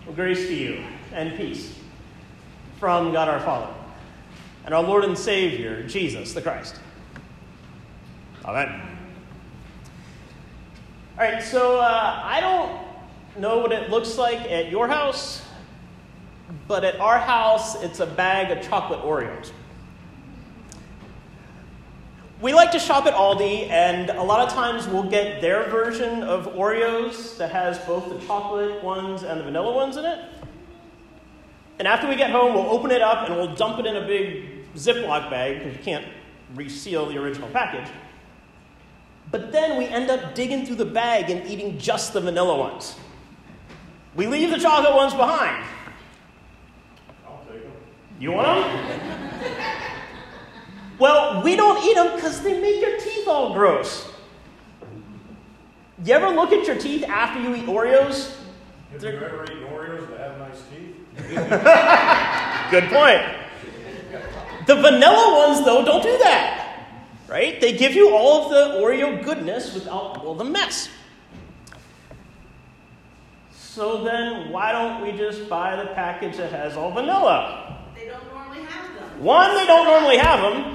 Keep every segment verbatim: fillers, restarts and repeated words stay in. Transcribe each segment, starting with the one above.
Well, grace to you and peace from God our Father and our Lord and Savior, Jesus the Christ. Amen. All right, so uh, I don't know what it looks like at your house, but at our house, it's a bag of chocolate Oreos. We like to shop at Aldi, and a lot of times we'll get their version of Oreos that has both the chocolate ones and the vanilla ones in it. And after we get home, we'll open it up and we'll dump it in a big Ziploc bag, because you can't reseal the original package. But then we end up digging through the bag and eating just the vanilla ones. We leave the chocolate ones behind. I'll take them. You want them? Well, we don't eat them because they make your teeth all gross. You ever look at your teeth after you eat Oreos? Have you ever eaten Oreos that have nice teeth? Good point. The vanilla ones, though, don't do that. Right? They give you all of the Oreo goodness without all the mess. So then, why don't we just buy the package that has all vanilla? They don't normally have them. One, they don't normally have them.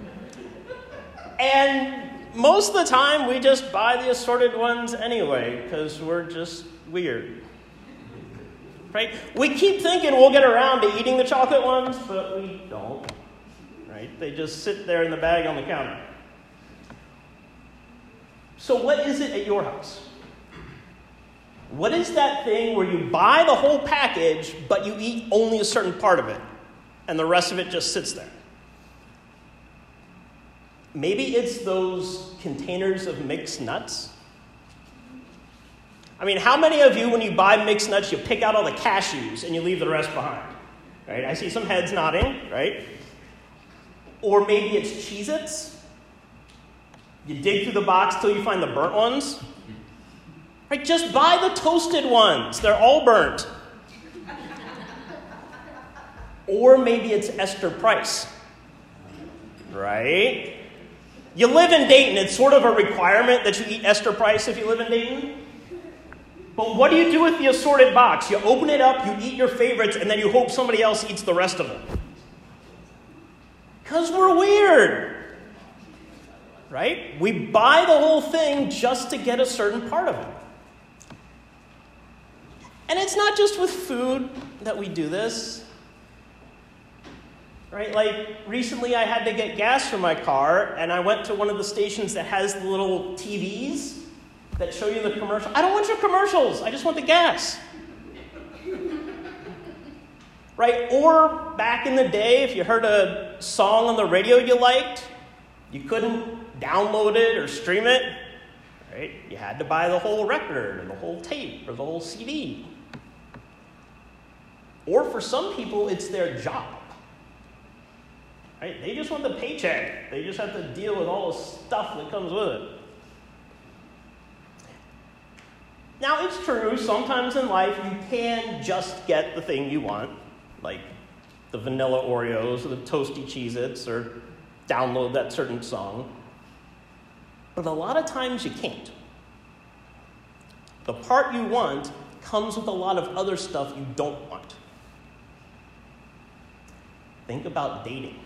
And most of the time, we just buy the assorted ones anyway, because we're just weird. Right? We keep thinking we'll get around to eating the chocolate ones, but we don't. Right? They just sit there in the bag on the counter. So what is it at your house? What is that thing where you buy the whole package, but you eat only a certain part of it, and the rest of it just sits there? Maybe it's those containers of mixed nuts. I mean, how many of you, when you buy mixed nuts, you pick out all the cashews and you leave the rest behind? Right? I see some heads nodding, right? Or maybe it's Cheez-Its. You dig through the box till you find the burnt ones. Right? Just buy the toasted ones. They're all burnt. Or maybe it's Esther Price. Right? You live in Dayton. It's sort of a requirement that you eat Esther Price if you live in Dayton. But what do you do with the assorted box? You open it up, you eat your favorites, and then you hope somebody else eats the rest of them. Because we're weird. Right? We buy the whole thing just to get a certain part of it. And it's not just with food that we do this. Right? Like, recently I had to get gas for my car, and I went to one of the stations that has the little T Vs that show you the commercial. I don't want your commercials. I just want the gas. Right? Or back in the day, if you heard a song on the radio you liked, you couldn't download it or stream it. Right? You had to buy the whole record or the whole tape or the whole C D. Or for some people, it's their job. Right? They just want the paycheck. They just have to deal with all the stuff that comes with it. Now, it's true, sometimes in life you can just get the thing you want, like the vanilla Oreos or the toasty Cheez-Its, or download that certain song. But a lot of times you can't. The part you want comes with a lot of other stuff you don't want. Think about dating.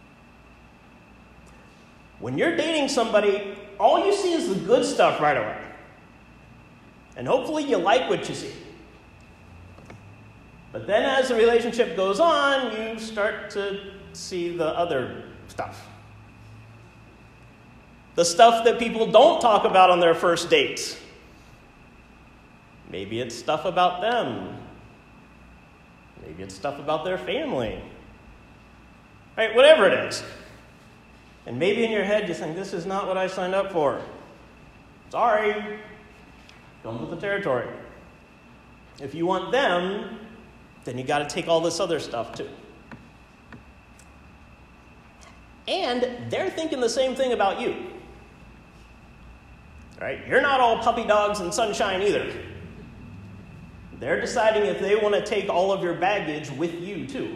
When you're dating somebody, all you see is the good stuff right away. And hopefully you like what you see. But then as the relationship goes on, you start to see the other stuff. The stuff that people don't talk about on their first dates. Maybe it's stuff about them. Maybe it's stuff about their family. Right? Whatever it is. And maybe in your head you think, this is not what I signed up for. Sorry. Comes with the territory. If you want them, then you got to take all this other stuff too. And they're thinking the same thing about you. Right? You're not all puppy dogs and sunshine either. They're deciding if they want to take all of your baggage with you too.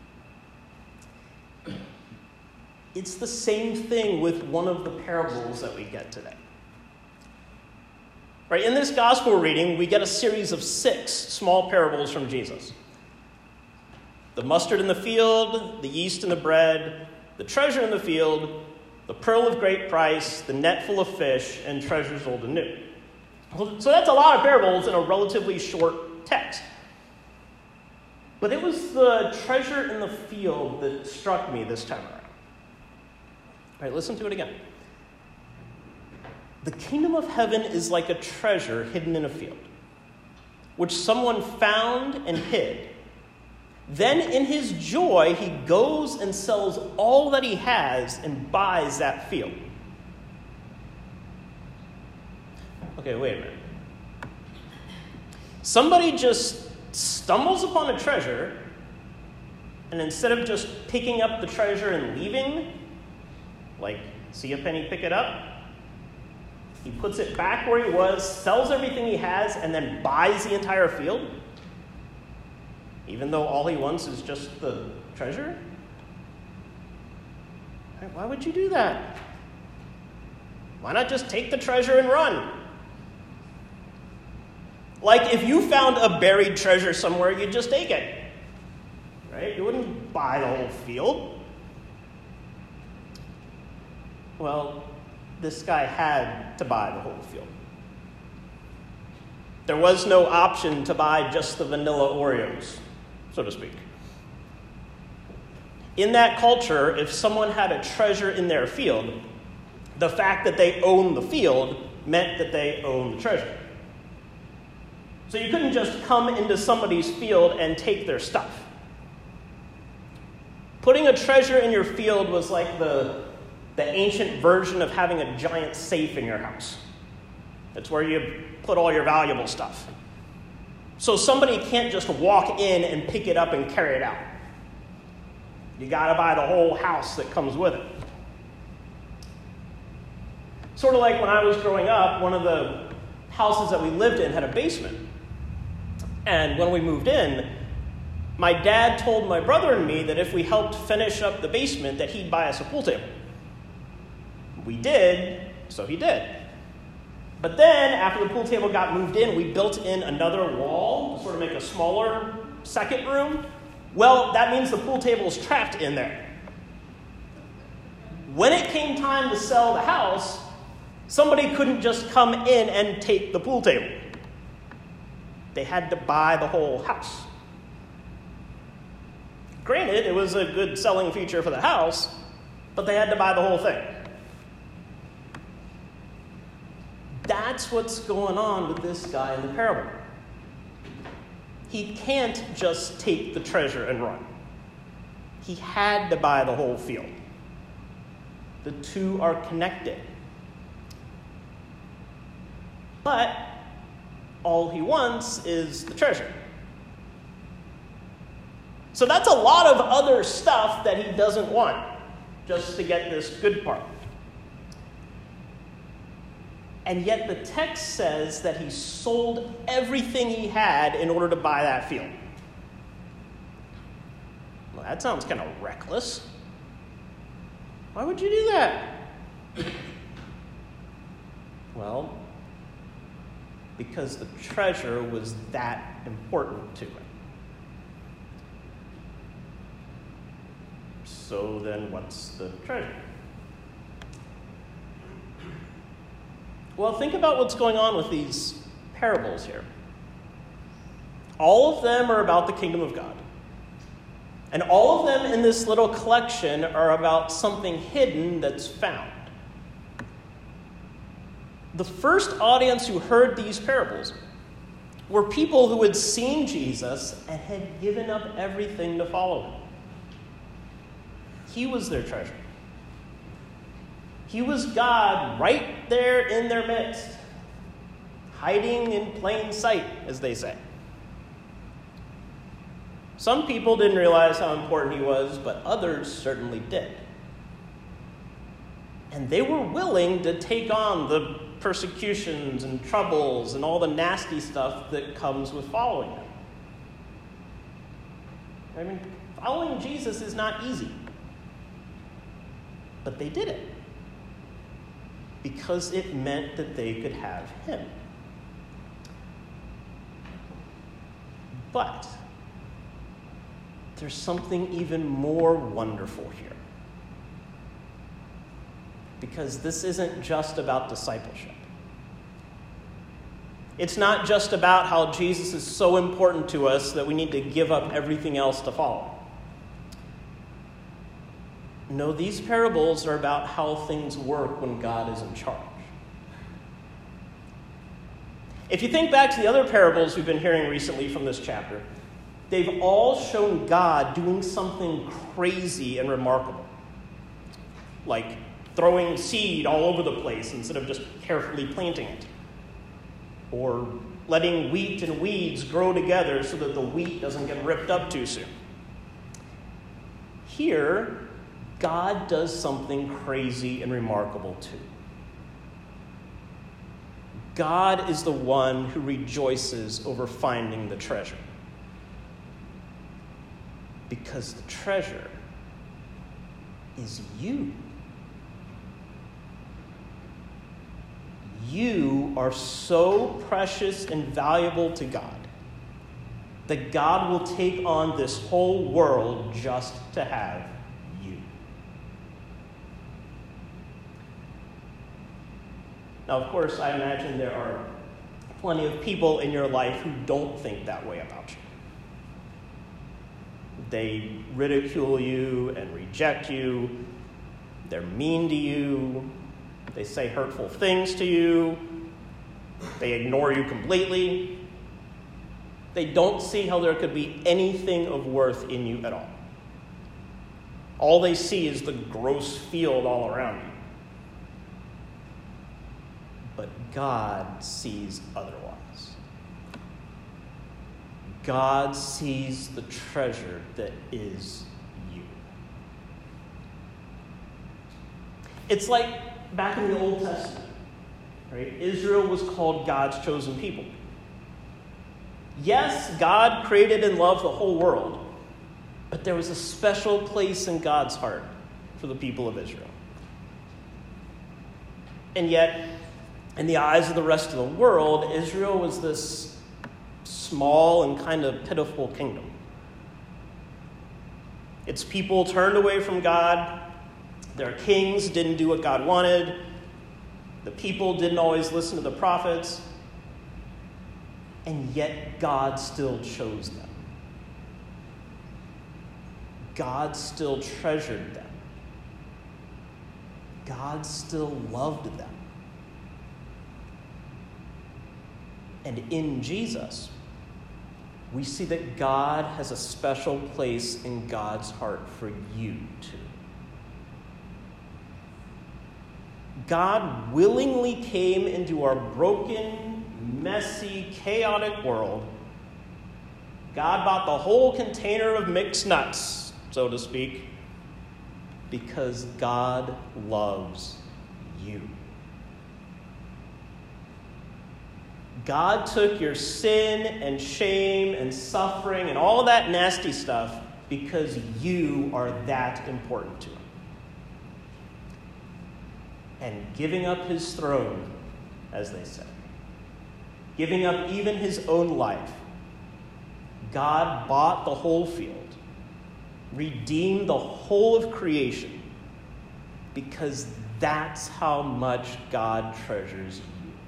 It's the same thing with one of the parables that we get today. Right, in this gospel reading, we get a series of six small parables from Jesus. The mustard in the field, the yeast in the bread, the treasure in the field, the pearl of great price, the net full of fish, and treasures old and new. So that's a lot of parables in a relatively short text. But it was the treasure in the field that struck me this time around. All right, listen to it again. The kingdom of heaven is like a treasure hidden in a field, which someone found and hid. Then in his joy, he goes and sells all that he has and buys that field. Okay, wait a minute. Somebody just stumbles upon a treasure, and instead of just picking up the treasure and leaving, like, see a penny, pick it up, he puts it back where he was, sells everything he has, and then buys the entire field? Even though all he wants is just the treasure? Why would you do that? Why not just take the treasure and run? Like, if you found a buried treasure somewhere, you'd just take it. Right? You wouldn't buy the whole field. Well, this guy had to buy the whole field. There was no option to buy just the vanilla Oreos, so to speak. In that culture, if someone had a treasure in their field, the fact that they owned the field meant that they owned the treasure. So you couldn't just come into somebody's field and take their stuff. Putting a treasure in your field was like the the ancient version of having a giant safe in your house. That's where you put all your valuable stuff. So somebody can't just walk in and pick it up and carry it out. You got to buy the whole house that comes with it. Sort of like when I was growing up, one of the houses that we lived in had a basement. And when we moved in, my dad told my brother and me that if we helped finish up the basement, that he'd buy us a pool table. We did, so he did. But then, after the pool table got moved in, we built in another wall to sort of make a smaller second room. Well, that means the pool table is trapped in there. When it came time to sell the house, somebody couldn't just come in and take the pool table. They had to buy the whole house. Granted, it was a good selling feature for the house, but they had to buy the whole thing. That's what's going on with this guy in the parable. He can't just take the treasure and run. He had to buy the whole field. The two are connected. But all he wants is the treasure. So that's a lot of other stuff that he doesn't want, just to get this good part. And yet the text says that he sold everything he had in order to buy that field. Well, that sounds kind of reckless. Why would you do that? Well, because the treasure was that important to him. So then what's the treasure? Well, think about what's going on with these parables here. All of them are about the kingdom of God. And all of them in this little collection are about something hidden that's found. The first audience who heard these parables were people who had seen Jesus and had given up everything to follow him. He was their treasure. He was God right there in their midst, hiding in plain sight, as they say. Some people didn't realize how important he was, but others certainly did. And they were willing to take on the persecutions and troubles and all the nasty stuff that comes with following him. I mean, following Jesus is not easy. But they did it because it meant that they could have him. But there's something even more wonderful here. Because this isn't just about discipleship. It's not just about how Jesus is so important to us that we need to give up everything else to follow. No, these parables are about how things work when God is in charge. If you think back to the other parables we've been hearing recently from this chapter, they've all shown God doing something crazy and remarkable. Like throwing seed all over the place instead of just carefully planting it. Or letting wheat and weeds grow together so that the wheat doesn't get ripped up too soon. Here, God does something crazy and remarkable too. God is the one who rejoices over finding the treasure. Because the treasure is you. You are so precious and valuable to God that God will take on this whole world just to have you. Now, of course, I imagine there are plenty of people in your life who don't think that way about you. They ridicule you and reject you. They're mean to you. They say hurtful things to you. They ignore you completely. They don't see how there could be anything of worth in you at all. All they see is the gross field all around you. But God sees otherwise. God sees the treasure that is you. It's like back in the Old Testament, right? Israel was called God's chosen people. Yes, God created and loved the whole world, but there was a special place in God's heart for the people of Israel. And yet, in the eyes of the rest of the world, Israel was this small and kind of pitiful kingdom. Its people turned away from God. Their kings didn't do what God wanted. The people didn't always listen to the prophets. And yet God still chose them. God still treasured them. God still loved them. And in Jesus, we see that God has a special place in God's heart for you too. God willingly came into our broken, messy, chaotic world. God bought the whole container of mixed nuts, so to speak, because God loves you. God took your sin and shame and suffering and all that nasty stuff because you are that important to him. And giving up his throne, as they say, giving up even his own life, God bought the whole field, redeemed the whole of creation, because that's how much God treasures you.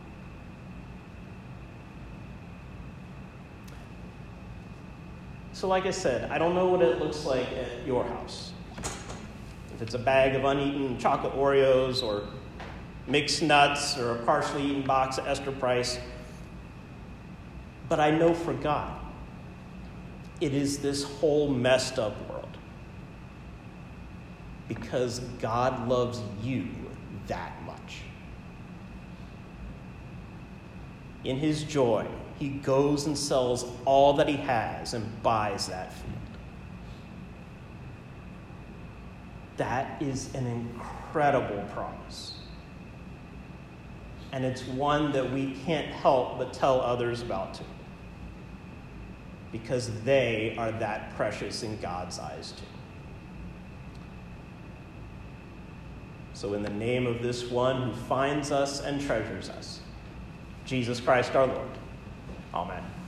So like I said, I don't know what it looks like at your house. If it's a bag of uneaten chocolate Oreos or mixed nuts or a partially eaten box of Esther Price. But I know for God, it is this whole messed up world. Because God loves you that much. In his joy, he goes and sells all that he has and buys that field. That is an incredible promise. And it's one that we can't help but tell others about too. Because they are that precious in God's eyes too. So in the name of this one who finds us and treasures us, Jesus Christ our Lord, amen.